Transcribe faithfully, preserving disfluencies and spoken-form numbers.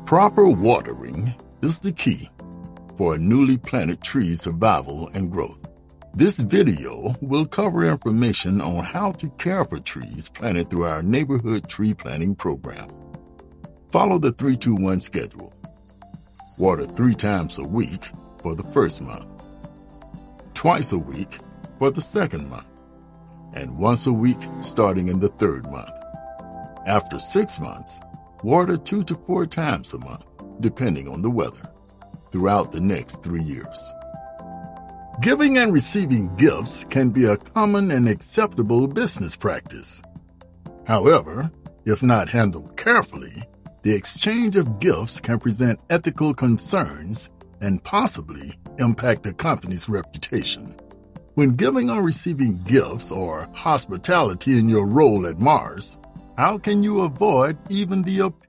Proper watering is the key for a newly planted tree's survival and growth. This video will cover information on how to care for trees planted through our neighborhood tree planting program. Follow the three two one schedule. Water three times a week for the first month, twice a week for the second month, and once a week starting in the third month. After six months, water two to four times a month, depending on the weather, throughout the next three years. Giving and receiving gifts can be a common and acceptable business practice. However, if not handled carefully, the exchange of gifts can present ethical concerns and possibly impact a company's reputation. When giving or receiving gifts or hospitality in your role at Mars, how can you avoid even the appearance